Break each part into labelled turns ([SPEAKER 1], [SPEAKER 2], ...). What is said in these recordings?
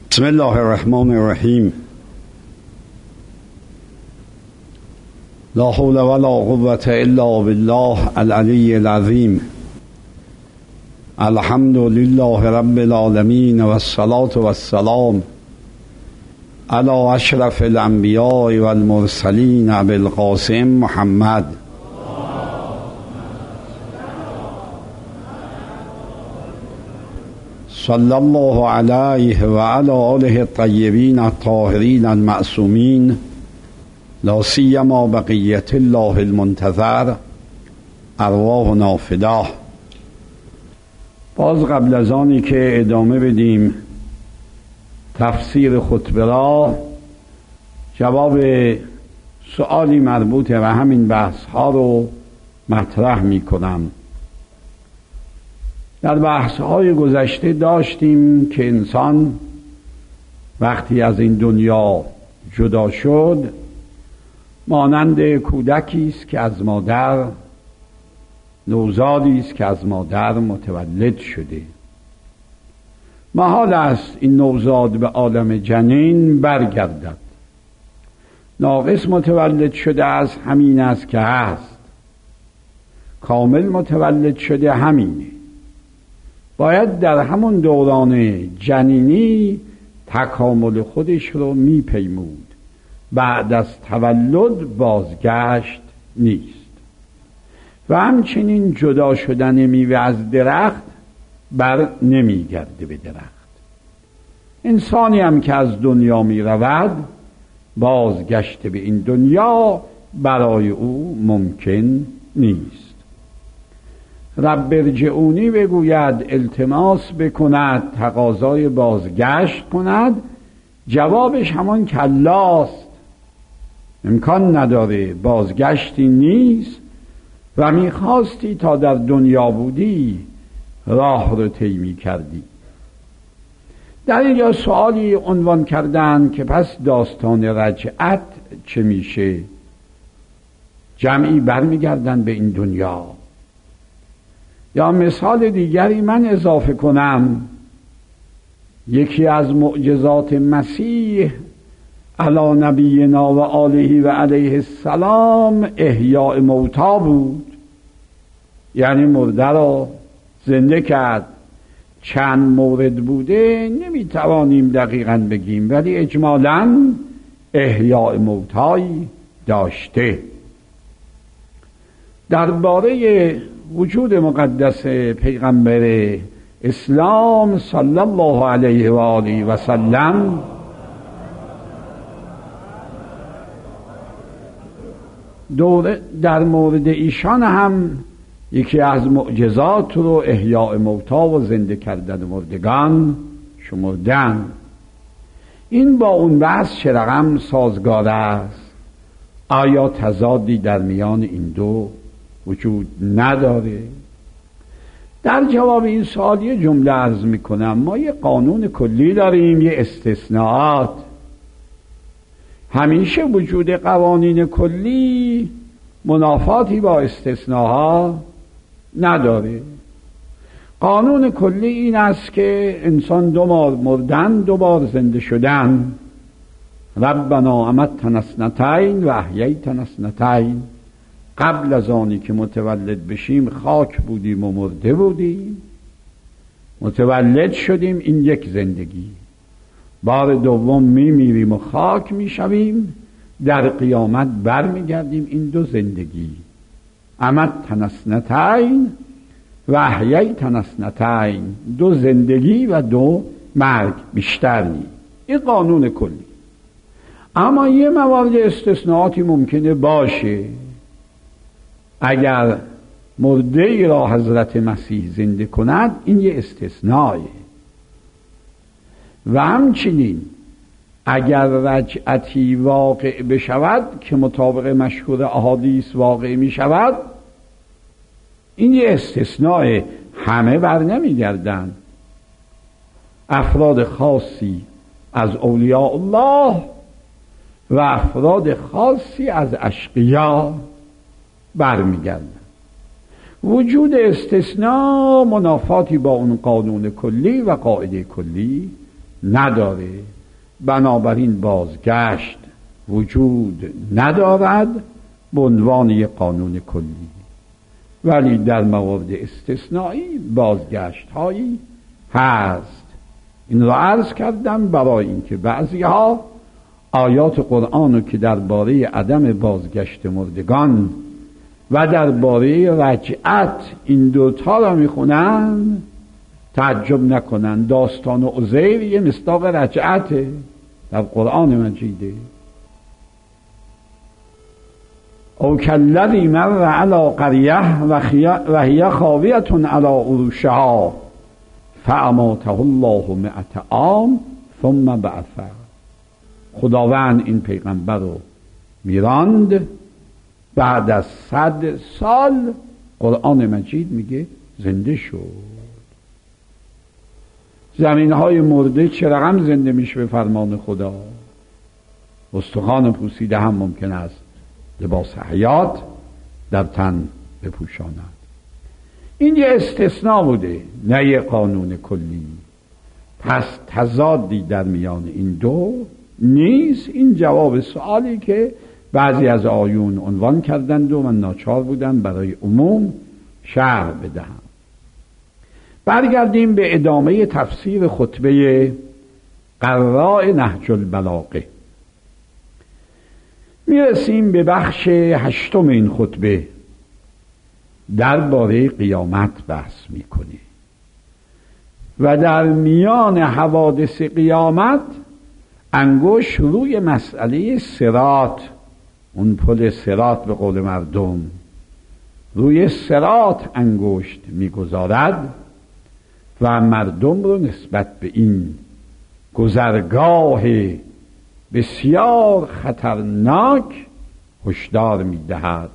[SPEAKER 1] بسم الله الرحمن الرحیم. لا حول ولا قوة الا بالله العلی العظیم. الحمد لله رب العالمین و الصلاة و السلام علی اشرف الانبیاء والمرسلین ابی القاسم محمد صلی الله علیه و علی آله الطیبین الطاهرین المعصومین، لا سیما بقیة الله المنتظر، ارواحنا فداه. باز قبل از آنی که ادامه بدیم تفسیر خطبه را، جواب سؤالی مربوط به همین بحث ها رو مطرح می کنم. در بحث های گذشته داشتیم که انسان وقتی از این دنیا جدا شد مانند کودکی است که از مادر، نوزادی است که از مادر متولد شده. محال است این نوزاد به عالم جنین برگردد. ناقص متولد شده از همین است که هست، کامل متولد شده همینه. باید در همون دوران جنینی تکامل خودش رو میپیمود. بعد از تولد بازگشت نیست. و همچنین جدا شدن میوه از درخت بر نمیگرده به درخت. انسانی هم که از دنیا می رود بازگشت به این دنیا برای او ممکن نیست. رب ارجعونی بگوید، التماس بکند، تقاضای بازگشت کند، جوابش همان کلاست. امکان نداره، بازگشتی نیست و میخواستی تا در دنیا بودی راه رو طی می‌کردی. در اینجا سوالی عنوان کردن که پس داستان رجعت چه میشه؟ جمعی برمیگردن به این دنیا. یا مثال دیگری من اضافه کنم، یکی از معجزات مسیح علی نبینا و آله و علیه السلام احیاء موتا بود. یعنی مرده را زنده کرد. چند مورد بوده نمیتوانیم دقیقاً بگیم، ولی اجمالاً احیاء موتایی داشته. درباره وجود مقدس پیغمبر اسلام صلی الله علیه و آله و سلم در مورد ایشان هم یکی از معجزات رو احیاء موتا و زنده کردن مردگان شمردن. این با اون بحث چه رقم سازگار است؟ آیا تضادی در میان این دو وجود نداره؟ در جواب این سوال یه جمله عرض میکنم. ما یه قانون کلی داریم، یه استثناءات. همیشه وجود قوانین کلی منافاتی با استثناها نداره. قانون کلی این است که انسان دو بار مردن، دو بار زنده شدن. ربنا امتنا اثنتین و احییتنا اثنتین. قبل از آنی که متولد بشیم خاک بودیم و مرده بودیم، متولد شدیم، این یک زندگی. بار دوم میمیریم و خاک میشویم، در قیامت برمیگردیم، این دو زندگی. امتنا اثنتین و احییتنا اثنتین. دو زندگی و دو مرگ، بیشتر نی. این قانون کلی. اما یه موارد استثناءاتی ممکنه باشه. اگر مرده ای را حضرت مسیح زنده کند، این یه استثنائه. و همچنین اگر رجعتی واقع بشود که مطابق مشهور احادیث واقع می شود، این یه استثناء. همه بر نمی گردن. افراد خاصی از اولیاء الله و افراد خاصی از اشقیا بر می گردن. وجود استثناء منافاتی با اون قانون کلی و قاعده کلی نداره، بنابراین بازگشت وجود ندارد به عنوان یک قانون کلی. ولی در موارد استثنایی بازگشت هایی هست. این را عرض کردم برای اینکه بعضی ها آیات قرآن رو که درباره عدم بازگشت مردگان و درباره رجعت این دوتا را میخونن تعجب نکنن. داستان عزیر یه مصداق رجعته در قرآن مجیده. او کالذی مر علی قریه و هی خاویة علی عروشها فاماته الله 100 عام ثم بعثه. خداوند این پیغمبر رو میراند، بعد از 100 سال قرآن مجید میگه زنده شد. زمین های مرده چه رقم زنده میشه به فرمان خدا. استخوان پوسیده هم ممکن است لباس حیات در تن بپوشاند. این یه استثناء بوده، نه یه قانون کلی. پس تضادی در میان این دو نیست. این جواب سوالی که بعضی از آیون عنوان کردند و من ناچار بودم برای عموم شرح بدهم. برگردیم به ادامه تفسیر خطبه قراء نهج البلاغه. میرسیم به بخش 8 این خطبه. درباره قیامت بحث میکنه و در میان حوادث قیامت انگشت روی مسئله صراط، اون پل صراط به قول مردم، روی صراط انگشت میگذارد و مردم رو نسبت به این گذرگاه بسیار خطرناک هشدار میدهد.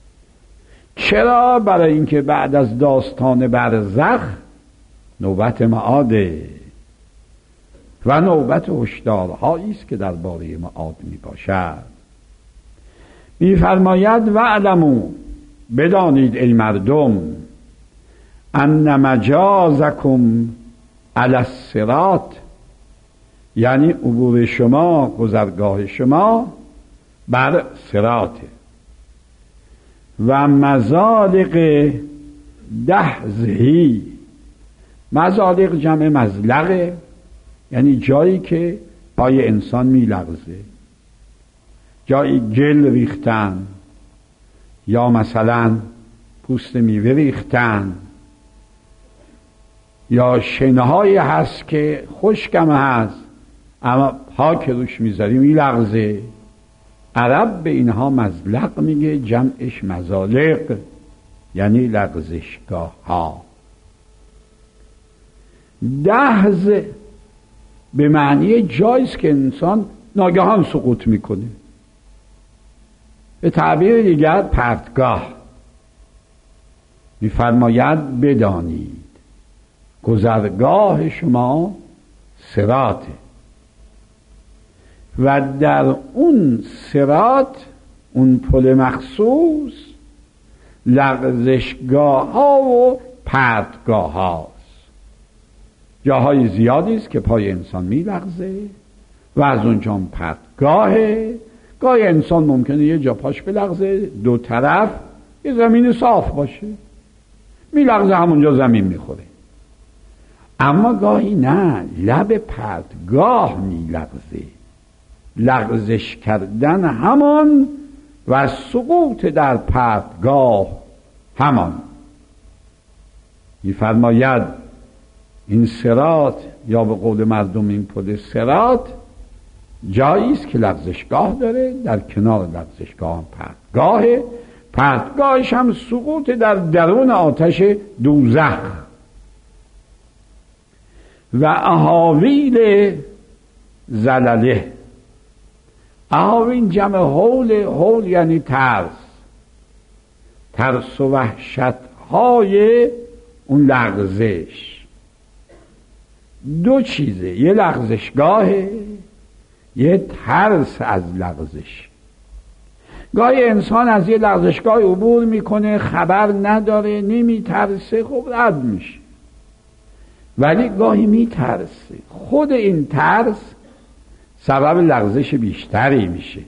[SPEAKER 1] چرا؟ برای اینکه بعد از داستان برزخ نوبت معاده و نوبت هشدارهایی است که درباره معاد میباشد. میفرماید واعلموا، بدانید ای مردم، ان مجازکم علی الصراط، یعنی عبور شما، گذرگاه شما بر صراطه. و مزالق دهزهی، مزالق جمع مزلقه، یعنی جایی که پای انسان میلغزه، جایی گل ریختن یا مثلا پوست میوه ریختن یا شنهایی هست که خشکم هست اما پا که روش میذاری میلغزه. عرب به اینها مزلق میگه، جمعش مزالق، یعنی لغزشگاه ها. دهز به معنی جاییست که انسان ناگهان سقوط میکنه. به تعبیر دیگر پرتگاه. میفرماید بدانید گذرگاه شما صراطه و در اون صراط، اون پل مخصوص، لغزشگاه ها و پرتگاه هاست. جاهای زیادی است که پای انسان میلغزه و از اونجا پرتگاهه. گاهی انسان ممکنه یه جا پاش بلغزه، دو طرف یه زمین صاف باشه، میلغزه همونجا زمین میخوره. اما گاهی نه، لب پرتگاه میلغزه. لغزش کردن همان و سقوط در پرتگاه همان. میفرماید این صراط، یا به قول مردم این پل صراط، جایی است که لغزشگاه داره، در کنار لغزشگاه هم پرتگاهه. پرتگاهش هم سقوط در درون آتش دوزخ. و اهاویل زلله، اهاویل جمع هول، هول یعنی ترس، ترس و وحشت های اون لغزش. دو چیزه، یه لغزشگاهه، یه ترس از لغزش. گاهی انسان از یه لغزشگاه عبور میکنه، خبر نداره، نمیترسه، خب رد میشه. ولی گاهی میترسه. خود این ترس سبب لغزش بیشتری میشه.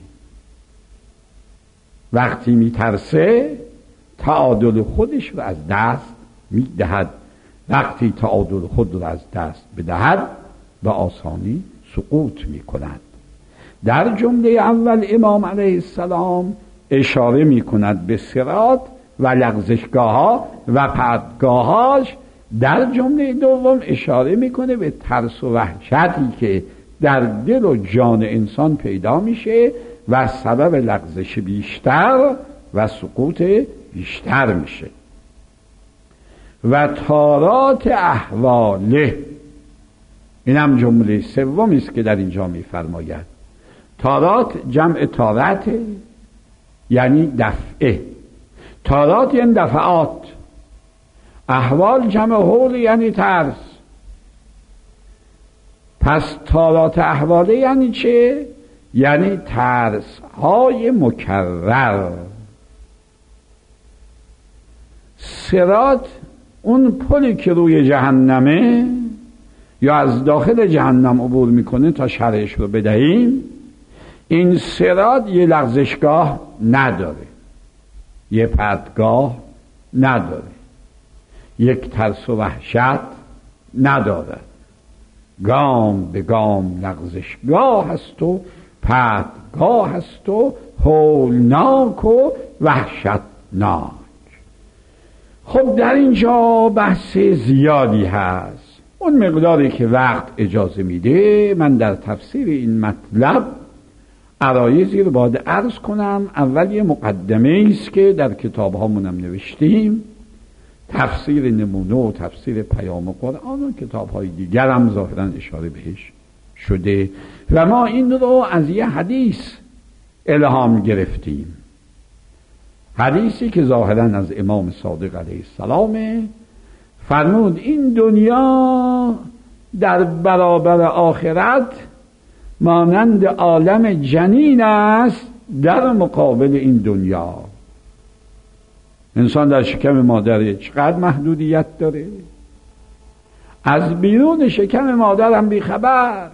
[SPEAKER 1] وقتی میترسه تعادل خودش رو از دست میدهد. وقتی تعادل خود رو از دست بدهد به آسانی سقوط میکند. در جمله اول امام علیه السلام اشاره میکند به صراط و لغزشگاه‌ها و پرتگاه‌هاش. در جمله دوم اشاره میکنه به ترس و وحشتی که در دل و جان انسان پیدا میشه و سبب لغزش بیشتر و سقوط بیشتر میشه. و تارات احواله، این هم جمله سومی است که در اینجا میفرماید. تارات جمع تارت یعنی دفعه، تارات یعنی دفعات، احوال جمع حول یعنی ترس. پس تارات احواله یعنی چه؟ یعنی ترس های مکرر. صراط اون پلی که روی جهنمه یا از داخل جهنم عبور میکنه. تا شرحش رو بدهیم، این صراط یه لغزشگاه نداره، یه پرتگاه نداره، یک ترس و وحشت نداره. گام به گام لغزشگاه هست و پرتگاه هست و هولناک و وحشتناک. خب در اینجا بحث زیادی هست. اون مقداری که وقت اجازه میده من در تفسیر این مطلب عرایضی رو باید عرض کنم. اول یه مقدمه است که در کتاب هامونم نوشتیم، تفسیر نمونه و تفسیر پیام قرآن و کتاب های دیگر هم ظاهرا اشاره بهش شده و ما این رو از یه حدیث الهام گرفتیم. حدیثی که ظاهرا از امام صادق علیه السلام فرمود این دنیا در برابر آخرت مانند عالم جنین است در مقابل این دنیا. انسان در شکم مادر چقدر محدودیت داره، از بیرون شکم مادر هم بیخبر.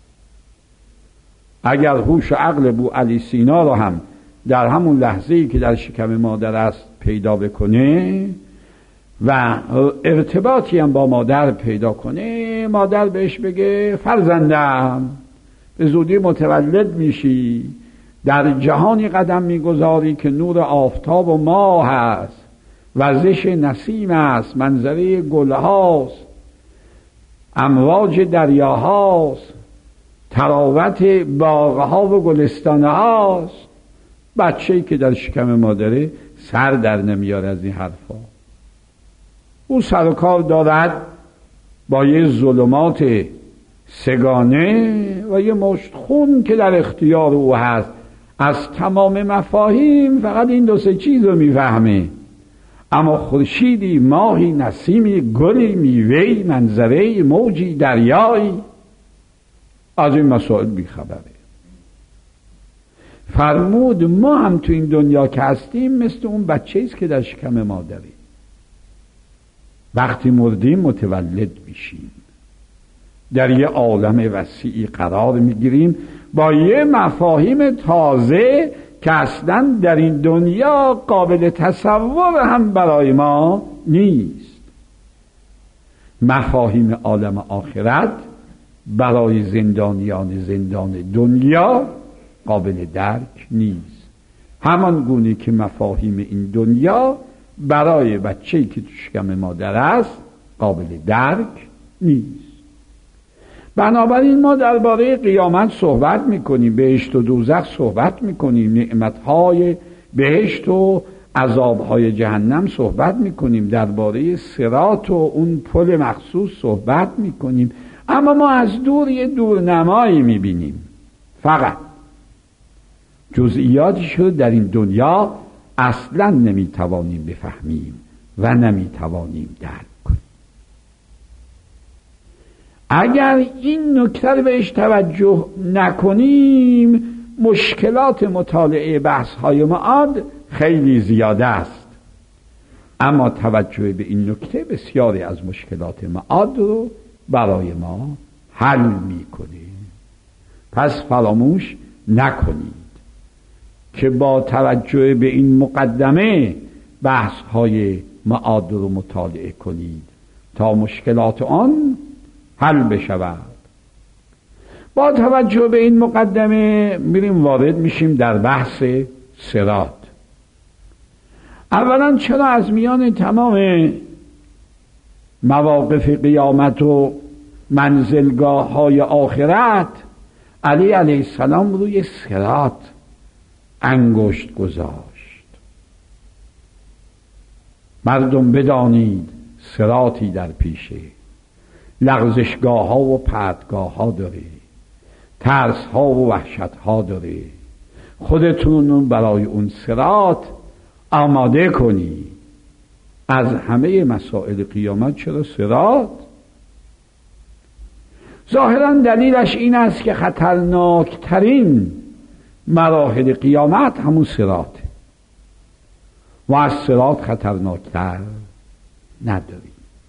[SPEAKER 1] اگر هوش و عقل بو علی سینا رو هم در همون لحظه‌ای که در شکم مادر است پیدا بکنه و ارتباطی هم با مادر پیدا کنه، مادر بهش بگه فرزندم به زودی متولد میشی، در جهانی قدم میگذاری که نور آفتاب و ماه هست، وزش نسیم است، منظره گلهاست، امواج دریاهاست، تراوت باغها و گلستانهاست. بچه‌ای که در شکم مادره سر در نمیاره از این حرفا. او سر و کار دارد با یه ظلمات سگانه و یه مشت خون که در اختیار او هست. از تمام مفاهیم فقط این دو سه چیز رو میفهمه، اما خورشیدی، ماهی، نسیمی، گلی، میوهی، منظره، موجی، دریایی، از این مسائل بیخبره. فرمود ما هم تو این دنیا که هستیم مثل اون بچه‌ای است که در شکم مادره. وقتی مردیم متولد میشیم، در یه عالم وسیعی قرار میگیریم با یه مفاهیم تازه که اصلا در این دنیا قابل تصور هم برای ما نیست. مفاهیم عالم آخرت برای زندانیان زندان دنیا قابل درک نیست، همان گونه که مفاهیم این دنیا برای بچه‌ای که تو شکم مادر است قابل درک نیست. بنابراین ما درباره قیامت صحبت میکنیم، بهشت و دوزخ صحبت میکنیم، نعمتهای بهشت و عذابهای جهنم صحبت میکنیم، درباره صراط و اون پل مخصوص صحبت میکنیم، اما ما از دور یه دورنمایی میبینیم. فقط جزئیاتش رو در این دنیا اصلا نمیتوانیم بفهمیم و نمیتوانیم درک کنیم. اگر این نکته رو بهش توجه نکنیم مشکلات مطالعه بحث‌های معاد خیلی زیاده است، اما توجه به این نکته بسیاری از مشکلات معاد رو برای ما حل میکنه. پس فراموش نکنید که با توجه به این مقدمه بحث های معاد رو مطالعه کنید تا مشکلات آن حل بشود. با توجه به این مقدمه میریم وارد میشیم در بحث صراط. اولا چرا از میان تمام مواقف قیامت و منزلگاه های آخرت علی علیه السلام روی صراط انگشت گذاشت؟ مردم بدانید صراطی در پیشه، لغزشگاه ها و پرتگاه ها داره، ترس ها و وحشت ها داره. خودتون برای اون صراط آماده کنی. از همه مسائل قیامت چرا صراط؟ ظاهرا دلیلش این است که خطرناکترین مراحل قیامت همون صراطه و از صراط خطرناکتر نداری.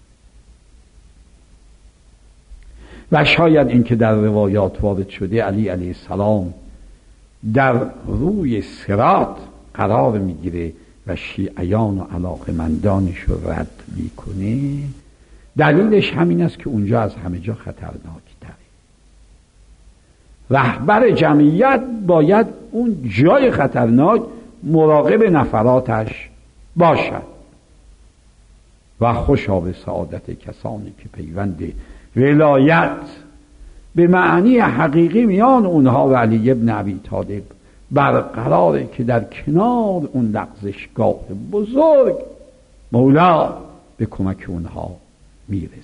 [SPEAKER 1] و شاید اینکه در روایات وارد شده علی علیه السلام در روی صراط قرار میگیره و شیعیان و علاقمندانش رو رد میکنه، دلیلش همین است که اونجا از همه جا خطرناکتره. رهبر جمعیت باید اون جای خطرناک مراقب نفراتش باشد. و خوشا به سعادت کسانی که پیوند ولایت به معنی حقیقی میان اونها و علی ابن ابی طالب برقراره که در کنار اون لغزشگاه بزرگ مولا به کمک اونها میرسه.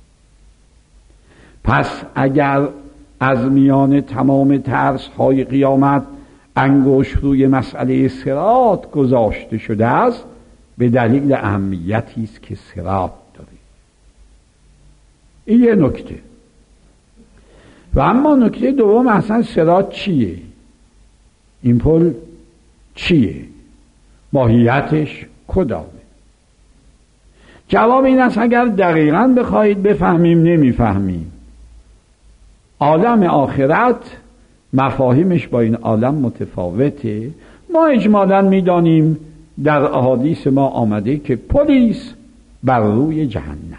[SPEAKER 1] پس اگر از میان تمام ترس های قیامت انگشت روی مسئله صراط گذاشته شده است، به دلیل اهمیتی است که صراط داره. این یه نکته. و اما نکته دوم، اصلا صراط چیه؟ این پل چیه؟ ماهیتش کدامه؟ جواب این است اگر دقیقاً بخواهید بفهمیم نمیفهمیم. عالم آخرت مفاهیمش با این عالم متفاوته. ما اجمالاً میدانیم در احادیث ما آمده که پلیس بر روی جهنم.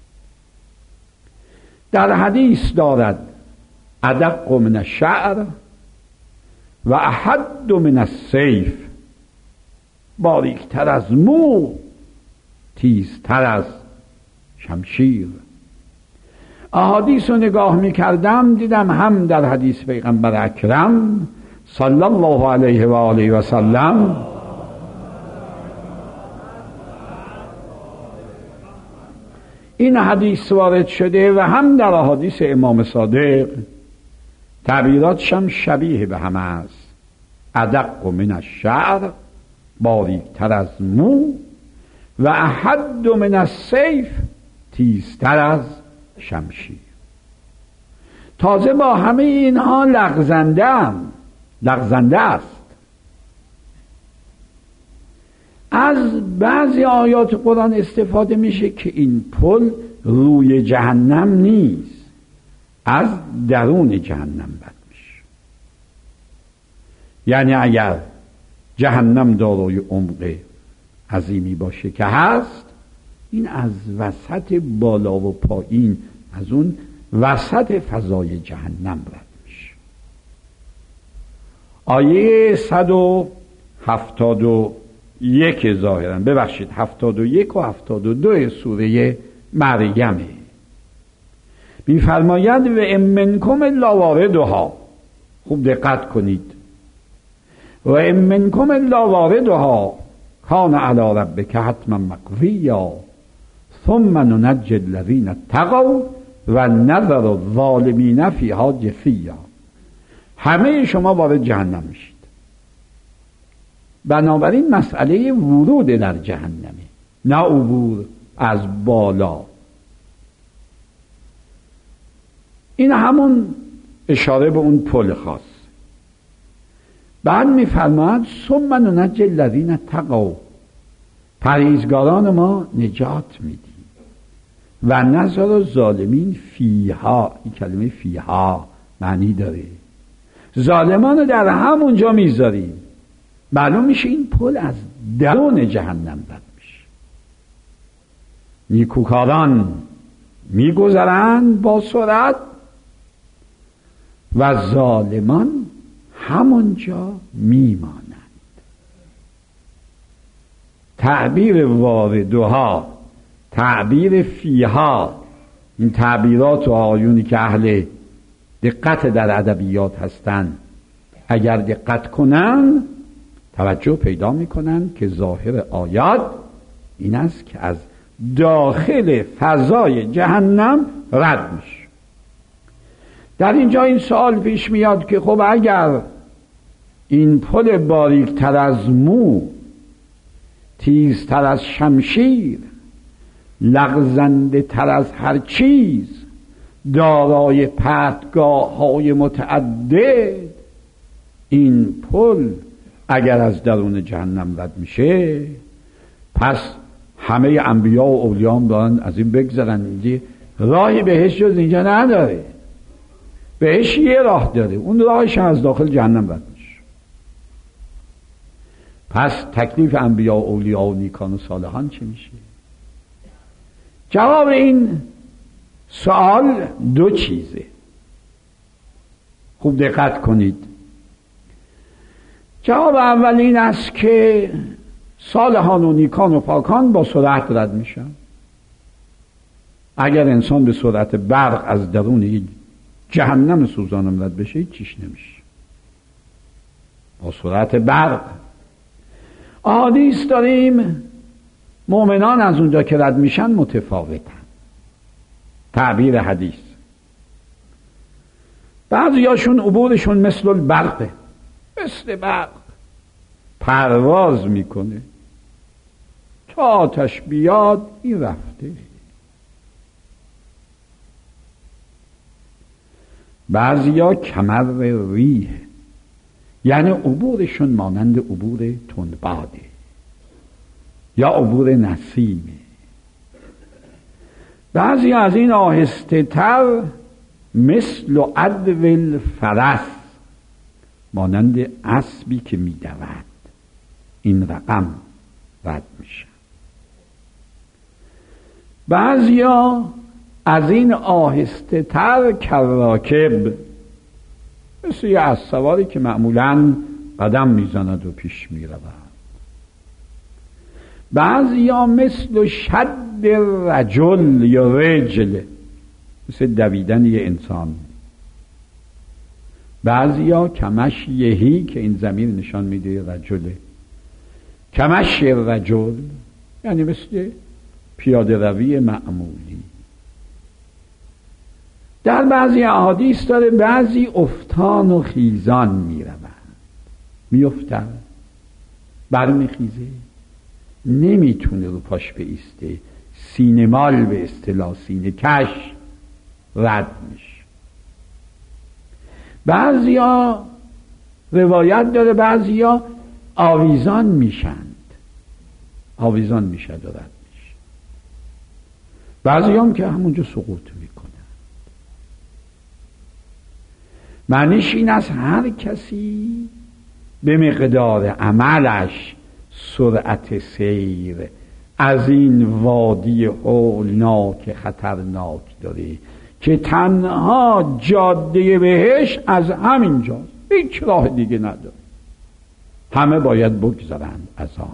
[SPEAKER 1] در حدیث دارد ادق من الشعر و احد من السیف، باریکتر از مو، تیزتر از شمشیر. احادیث رو نگاه میکردم دیدم هم در حدیث پیغمبر اکرم صلی الله علیه و آله و سلم این حدیث وارد شده و هم در احادیث امام صادق. تعبیراتش هم شبیه به هم است. ادق من الشعر، باریکتر از مو، و احد من السیف، تیزتر از شمشیر. تازه با همه اینها لغزنده است. از بعضی آیات قرآن استفاده میشه که این پل روی جهنم نیست، از درون جهنم بد میشه. یعنی اگر جهنم دارای عمق عظیمی باشه که هست، این از وسط بالا و پایین، از اون وسط فضای جهنم رد میشه. آیه 171 ظاهرا، ببخشید 71 و 72 سوره مریمه، میفرماید و ان منکم الا واردها. خوب دقت کنید. و ان منکم الا واردها کان علی ربک حتما مقضیا ثم ننجی الذین اتقوا و نذر الظالمین فیها جثیا. همه شما وارد جهنم میشید. بنابراین مسئله ورود در جهنمه، نه عبور از بالا. این همون اشاره به اون پل خاص. بعد میفرماید ثم ننجی الذین اتقوا، پرهیزگاران ما نجات میدیم. و نذر ظالمین فیها، این کلمه فیها معنی داره، ظالمان رو در همونجا میذاریم. معلوم میشه این پل از درون جهنم رد میشه. نیکوکاران میگذرند با سرعت و ظالمان همونجا میمانند. تعبیر واردها، تعبیر فیها، این تعبیرات و آیونی که اهل دقت در ادبیات هستند اگر دقت کنن توجه پیدا میکنن که ظاهر آیات این است که از داخل فضای جهنم رد میشه. در اینجا این سوال پیش میاد که خب اگر این پل باریک تر از مو، تیزتر از شمشیر، لغزنده تر از هر چیز، دارای پرتگاه های متعدد، این پل اگر از درون جهنم رد میشه، پس همه انبیا و اولیاء هم دارن از این بگذرن. راهی بهش جز اینجا نداره. بهش یه راه داره، اون راهش از داخل جهنم رد میشه. پس تکلیف انبیا و اولیاء و نیکان و صالحان چه میشه؟ جواب این سوال دو چیزه. خوب دقت کنید. جواب اول این است که صالحان و نیکان و پاکان با سرعت رد میشن. اگر انسان به سرعت برق از درون جهنم سوزانم رد بشه چیش نمیشه. با سرعت برق. احادیث داریم مؤمنان از اونجا که رد میشن متفاوتن. تعبیر حدیث، بعضیاشون عبورشون مثل البرقه، مثل برق پرواز میکنه، تا آتش بیاد این رفته. بعضیا کمر ریح، یعنی عبورشون مانند عبور تندباده یا عبور نسیمه. بعضی از این آهسته تر مثل عدو الفرس، مانند اسبی که می دود، این رقم رد میشه. بعضیا از این آهسته تر کراکب، مثل یه اسبسواری که معمولاً قدم میزند و پیش میرود. بعضیا مثل شد رجل یا رجل، مثل دویدن یه انسان. بعضیا کمش یهی، که این ضمیر نشان میده رجله، کمش رجل یعنی مثل پیاده روی معمولی. در بعضی احادیث داره بعضی افتان و خیزان میروند، میافتن برمیخیزه، نمیتونه رو پاش بایسته، سینه‌مال به اصطلاح، سینه کش رد میشه. بعضیا روایت داره بعضیا آویزان میشند، آویزان میشد و رد میشه. بعضیا هم که همونجا سقوط میکنن. معنیش این است هر کسی به مقدار عملش سرعت سیر از این وادی هولناک خطرناک داره که تنها جاده بهش از همین جاست، هیچ راه دیگه نداره. همه باید بگذرند از آن،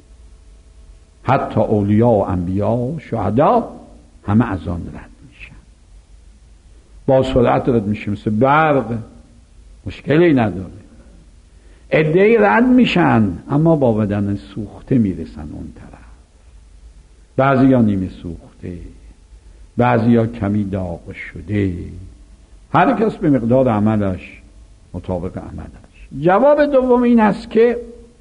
[SPEAKER 1] حتی اولیا و انبیا و شهدا همه از آن رد میشن، با سرعت رد میشه، مثل برق، مشکلی نداره. عده‌ای رد میشن اما با بدن سوخته میرسن اون طرف. بعضیا نیمه سوخته، بعضیا کمی داغ شده، هر کس به مقدار عملش، مطابق عملش. جواب دوم این است که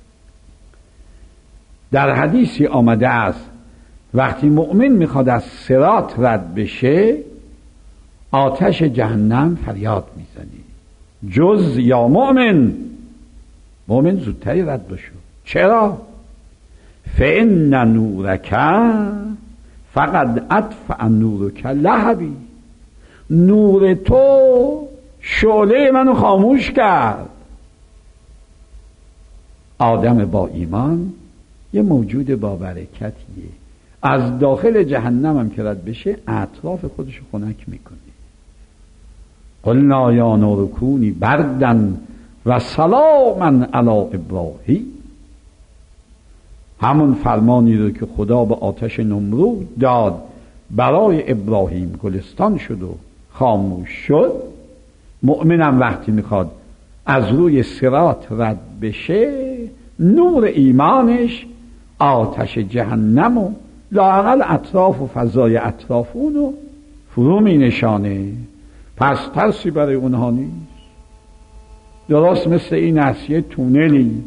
[SPEAKER 1] در حدیثی آمده است وقتی مؤمن میخواد از صراط رد بشه، آتش جهنم فریاد میزنه جز یا مؤمن، مؤمن زودتری رد بشو. چرا؟ فإن نورک فقد اطفأ نورک لهبی، نور تو شعله منو خاموش کرد. آدم با ایمان یه موجود با برکتیه، از داخل جهنم هم که رد بشه اطراف خودشو خنک میکنه. قلنا یا نار کونی بردن و سلاما علی ابراهیم، همون فرمانی رو که خدا به آتش نمرود داد برای ابراهیم گلستان شد و خاموش شد. مؤمنم وقتی میخواد از روی صراط رد بشه، نور ایمانش آتش جهنم و لااقل اطراف و فضای اطراف اونو فرو می نشانه. پس ترسی برای اونها نیست. درست مثل این است یه تونلی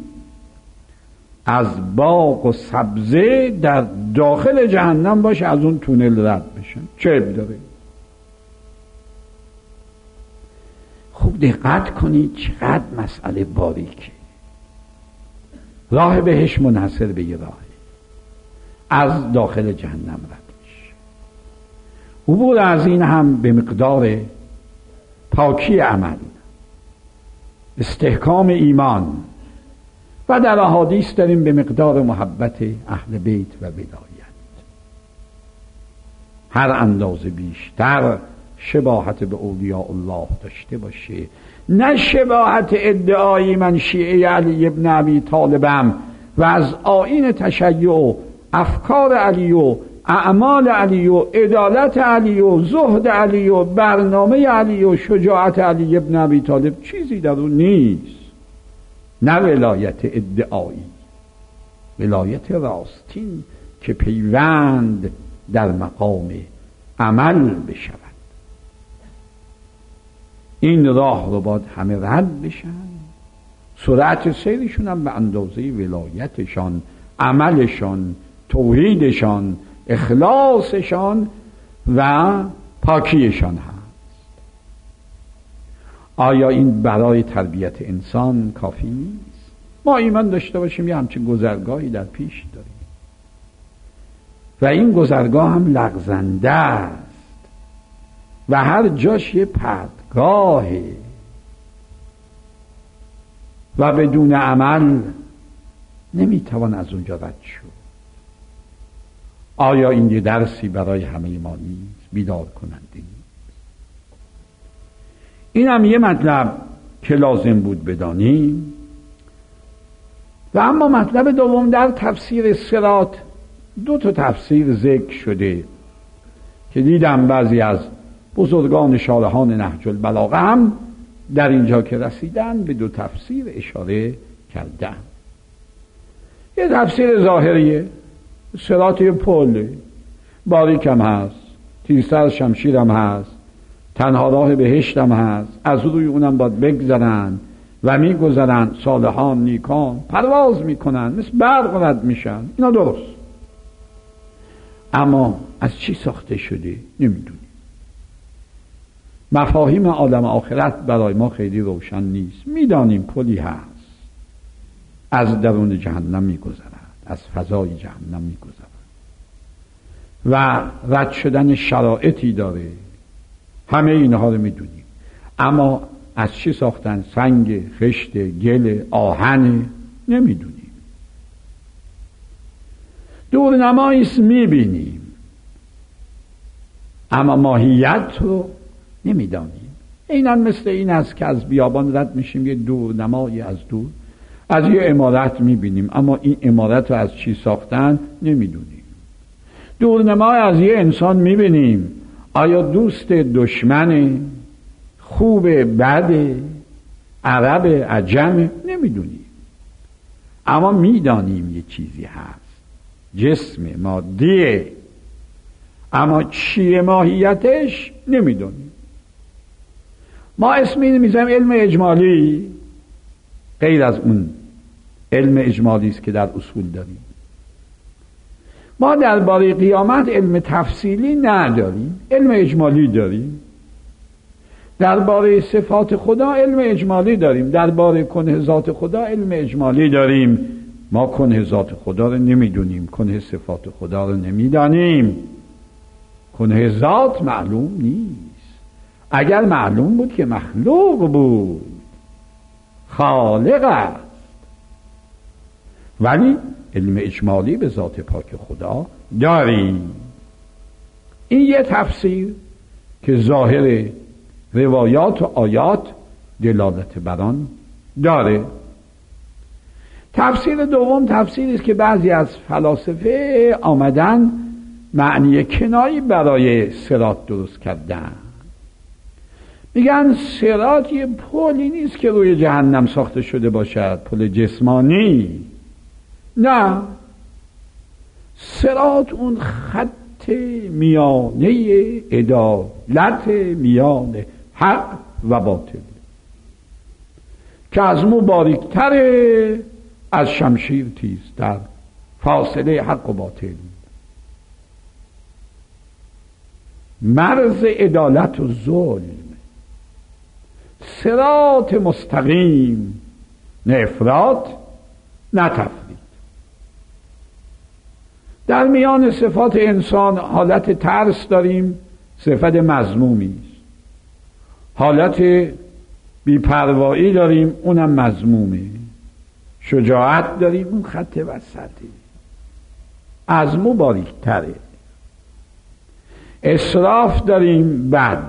[SPEAKER 1] از باغ و سبزه در داخل جهنم باشه، از اون تونل رد بشن، چه عیب داره؟ خوب دقت کنید چقدر مسئله باریکه. راه بهش منحصر به یه راه، از داخل جهنم رد میشه. عبور از این هم به مقدار پاکی عمل، استحکام ایمان، و در احادیث داریم به مقدار محبت اهل بیت و ولایت. هر اندازه بیشتر شباهت به اولیاء الله داشته باشه، نه شباهت ادعای من شیعه علی ابن ابی طالبم و از آیین تشیع و افکار علی و اعمال علی و عدالت علی و زهد علی و برنامه علی و شجاعت علی ابن ابی طالب چیزی در اون نیست. نه ولایت ادعایی، ولایت راستین که پیوند در مقام عمل بشود. این راه رو باید همه رد بشن، سرعت سیرشون هم به اندازه ولایتشان، عملشان، توحیدشان، اخلاصشان و پاکیشان هست. آیا این برای تربیت انسان کافی نیست؟ ما ایمان داشته باشیم یه همچین گذرگاهی در پیش داریم و این گذرگاه هم لغزنده است و هر جاش یه پرتگاهه و بدون عمل نمیتوان از اونجا رد شد. آیا این یه درسی برای همه ما نیست؟ بیدار کننده نیست؟ این هم یه مطلب که لازم بود بدانیم. و اما مطلب دوم، در تفسیر صراط دو تا تفسیر ذکر شده که دیدم بعضی از بزرگان شارحان نهج البلاغه هم در اینجا که رسیدن به دو تفسیر اشاره کردن. یه تفسیر ظاهریه، صراط یه پل باریک هم هست، تیرسر شمشیر هم هست، تنها راه بهشت هم هست، از روی اونم باید بگذرن و میگذرن صالحان نیکان پرواز میکنن، مثل برق رد میشن. اینا درست، اما از چی ساخته شده نمیدونیم. مفاهیم عالم آخرت برای ما خیلی روشن نیست. میدانیم کلی هست، از درون جهنم میگذرد، از فضای جهنم میگذرد و رد شدن شرایطی داره، همه اینها رو میدونیم. اما از چی ساختن؟ سنگ، خشت، گل، آهن نمیدونیم. دورنماییست میبینیم اما ماهیت رو نمیدانیم. اینم مثل این است که از بیابان رد میشیم، یه دورنمایی از دور از یه عمارت میبینیم اما این عمارت رو از چی ساختن نمیدونیم. دورنمای از یه انسان میبینیم، آیا دوست دشمن، خوب بد، عرب عجم نمیدونیم، اما میدانیم یه چیزی هست، جسم مادیه، اما چیه ماهیتش نمیدونیم. ما اسمی میذاریم علم اجمالی، غیر از اون علم اجمالی است که در اصول داریم. ما درباره قیامت علم تفصیلی نداریم، علم اجمالی داریم. درباره صفات خدا علم اجمالی داریم، درباره کنه ذات خدا علم اجمالی داریم. ما کنه ذات خدا رو نمیدونیم، کنه صفات خدا رو نمیدانیم. کنه ذات معلوم نیست. اگر معلوم بود که مخلوق بود، خالق است. ولی علم اجمالی به ذات پاک خدا داریم. این یه تفسیر که ظاهر روایات و آیات دلالت بر آن داره. تفسیر دوم تفسیری است که بعضی از فلاسفه آمدن معنی کنایی برای صراط درست کردن. میگن صراط یه پلی نیست که روی جهنم ساخته شده باشد، پل جسمانی. نه، صراط اون خط میانه عدالت میان حق و باطل که از مو باریکتره، از شمشیر تیزتر، فاصله حق و باطل، مرز عدالت و ظلم، صراط مستقیم، نه افراط نه تفرید. در میان صفات انسان حالت ترس داریم، صفت مذمومی است. حالت بی‌پروایی داریم، اونم مذمومه. شجاعت داریم، اون خط وسطی، از مو باریک‌تره. اسراف داریم، بد.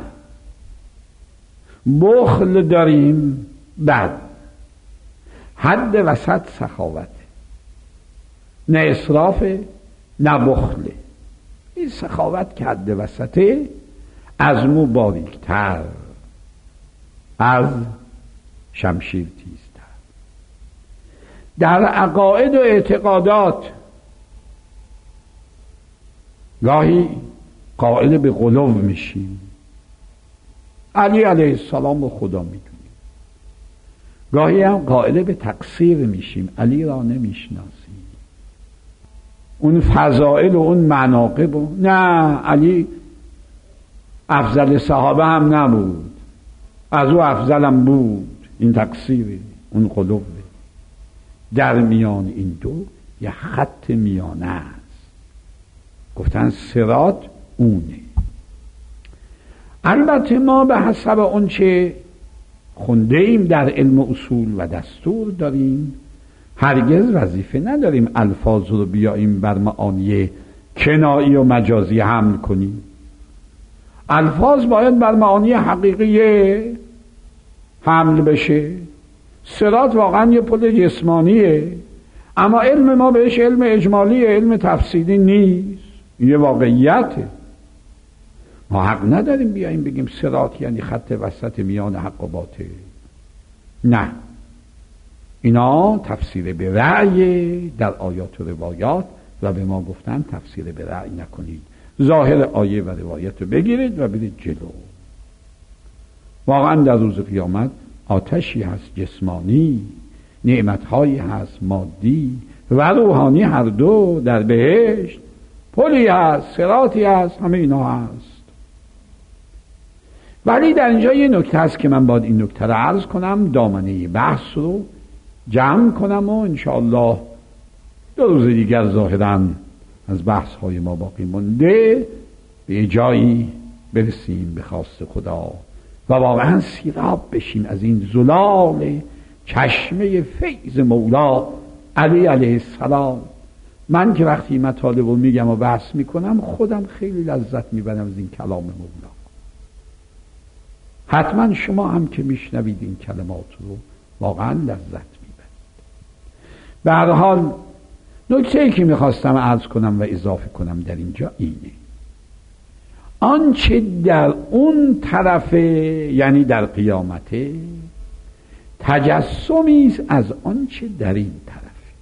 [SPEAKER 1] بخل داریم، بد. حد وسط سخاوته، نه اسرافه نه بخله. این سخاوت که حد وسطه، از مو باریک‌تر، از شمشیر تیزتر. در عقاید و اعتقادات گاهی قائل به غلو میشیم. علی علیه السلام رو خدا میدونیم. گاهی هم قائل به تقصیر میشیم، علی را نمیشناسیم. اون فضائل و اون مناقب و نه، علی افضل صحابه هم نبود، از او افضلم بود. این تقصیره، اون غلوه. در میان این دو یه خط میانه است. گفتن صراط اونه. البته ما به حسب اون چه خونده ایم در علم اصول و دستور داریم، هرگز وظیفه نداریم الفاظ رو بیاییم بر معانی کنایی و مجازی حمل کنیم. الفاظ باید بر معانی حقیقی حمل بشه. صراط واقعا یه پل جسمانیه، اما علم ما بهش علم اجمالی، علم تفصیلی نیست، یه واقعیته. ما حق نداریم بیاییم بگیم صراط یعنی خط وسط میان حق و باطل. نه، اینا تفسیر به رأی در آیات و روایات و به ما گفتن تفسیر به رأی نکنید، ظاهر آیه و روایت رو بگیرید و برید جلو. واقعا در روز قیامت آتشی هست جسمانی، نعمتهایی هست مادی و روحانی، هر دو در بهشت. پلی هست، صراطی هست، همه اینا هست. ولی در اینجا یه نکته هست که من باید این نکته رو عرض کنم، دامنه بحث رو جمع کنم و انشاءالله 2 روز دیگر ظاهراً از بحث های ما باقی مونده به جایی برسیم به خواست خدا و واقعا سیراب بشیم از این زلال چشمه فیض مولا علی علیه السلام. من که وقتی مطالب رو میگم و بحث میکنم خودم خیلی لذت میبرم از این کلام مولا. حتما شما هم که میشنوید این کلمات رو واقعا لذت میبرید. به هر حال نکته‌ای که میخواستم عرض کنم و اضافه کنم در اینجا اینه: آنچه در اون طرف، یعنی در قیامته، تجسمی است از آنچه در این طرف.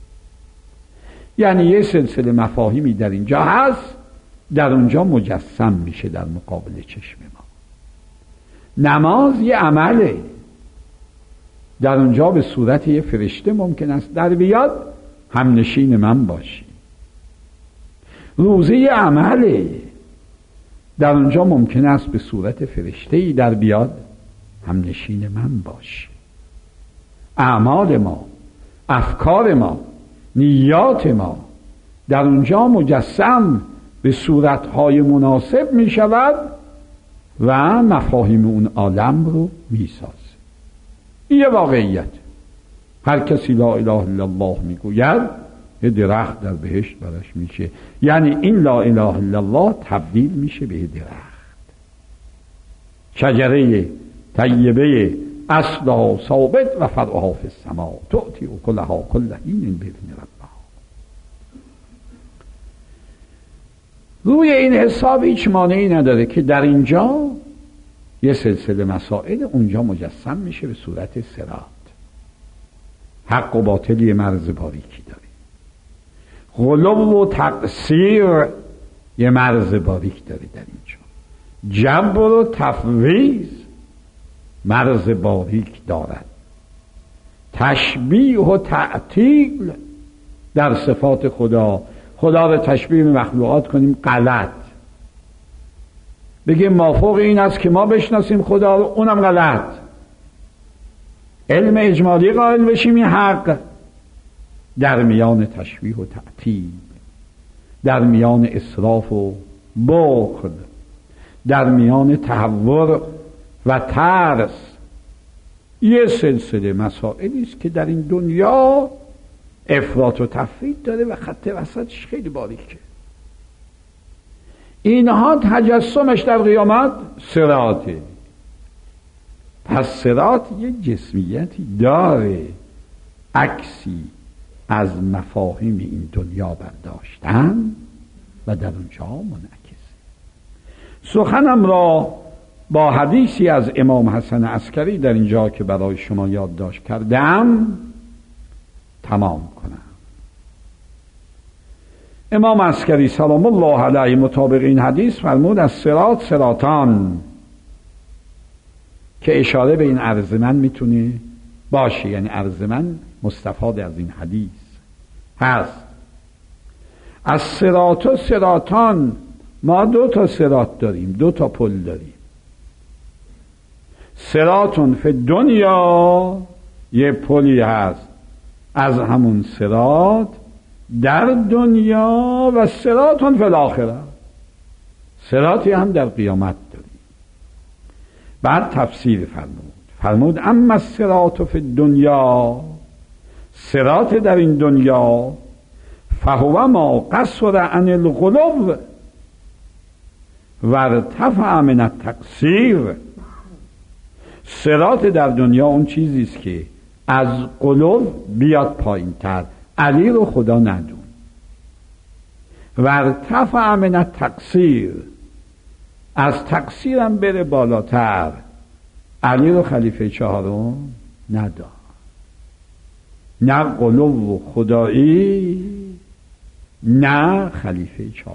[SPEAKER 1] یعنی یه سلسله مفاهیمی در اینجا هست، در اونجا مجسم میشه در مقابل چشم ما. نماز یه عمله، در اونجا به صورت یه فرشته ممکن است در بیاد همنشین من باشی. روزه یه عمله، در اونجا ممکن است به صورت فرشته‌ای در بیاد همنشین من باشی. اعمال ما، افکار ما، نیات ما در اونجا مجسم به صورتهای مناسب می شود و مفاهیم اون عالم رو می سازه. این یه واقعیت. هر کسی لا اله الا الله می گوید یه درخت در بهشت برش میشه، یعنی این لا اله الا الله تبدیل میشه به درخت. شجره طیبه اصلها ثابت و فرعها فی السماء تؤتی اکلها کل حین باذن ربها. روی این حساب هیچ مانعی نداره که در اینجا یه سلسله مسائل اونجا مجسم میشه به صورت صراط. حق و باطل یه مرز باریکی داره، غلو و تقصیر یه مرز باریک داره در اینجا، جبر و تفویض مرز باریک دارد، تشبیه و تعطیل در صفات خدا رو تشبیه به مخلوقات کنیم غلط، بگیم مافوق این است که ما بشناسیم خدا رو، اونم غلط. علم اجمالی قائل بشیم این حق. در میان تشبیه و تعطیل، در میان اسراف و بخل، در میان تهور و ترس، یه سلسله مسائلی است که در این دنیا افراط و تفرید داره و خط وسطش خیلی باریکه. اینها تجسمش در قیامت صراطه. پس صراط یه جسمیتی داره، عکسی از مفاهیم این دنیا برداشتن و در اونجا منعکسه. سخنم را با حدیثی از امام حسن عسکری در اینجا که برای شما یادداشت کردم تمام کنم. امام عسکری سلام الله علیه مطابق این حدیث فرمود از صراط صراطان، که اشاره به این ارزمن میتونه باشه، یعنی ارزمن مستفاد از این حدیث هست. از صراط و صراطان ما 2 تا صراط داریم، 2 تا پل داریم. صراطون فی دنیا یه پلی هست از همون صراط در دنیا، و صراطون فی الاخره صراطی هم در قیامت داریم. بعد تفسیر فرمود اما الصراط فی الدنیا، صراط در این دنیا، فهو ما قصر عن الغلو و ارتفع من التقصیر. صراط در دنیا اون چیزی است که از غلو بیاد پایین تر، علی رو خدا ندون، و ارتفع من التقصیر، از تقصیرم بره بالاتر، علی رو خلیفه 4 ندار. نه غلو خدایی نه خلیفه 4.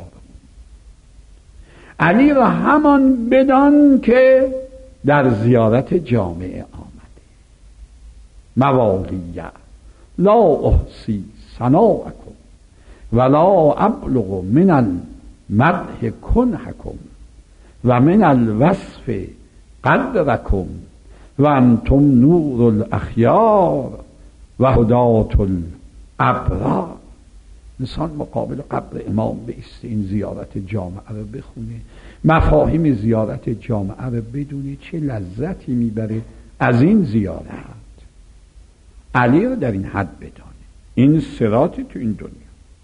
[SPEAKER 1] علی رو همان بدان که در زیارت جامعه آمده. موالیه لا احصی ثناءکم ولا ابلغ من المدح کنحکم و من الوصف قدرکم و انتم نور الاخیار و هدات الابرار. انسان مقابل قبر امام بیسته، این زیارت جامعه رو بخونه، مفاهیم زیارت جامعه رو بدونه، چه لذتی میبره از این زیارت. علی رو در این حد بدانه. این صراط تو این دنیا.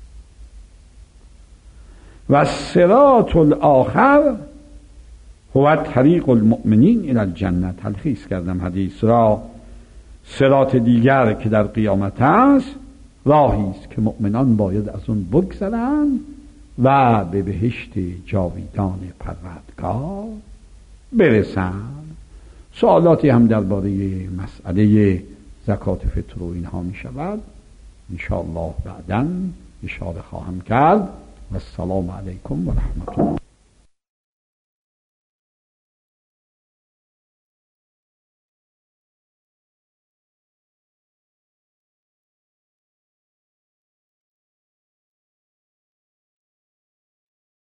[SPEAKER 1] و صراط الاخر هو طریق المؤمنین الی الجنه. تلخیص کردم حدیث را. صراط دیگر که در قیامت است راهی است که مؤمنان باید از اون بگذرند و به بهشت جاویدان پروردگار برسند. سوالاتی هم درباره مسئله زکات فطر و اینها می شود، ان شاء الله بعداً اشاره خواهم کرد. و السلام علیکم و رحمت الله.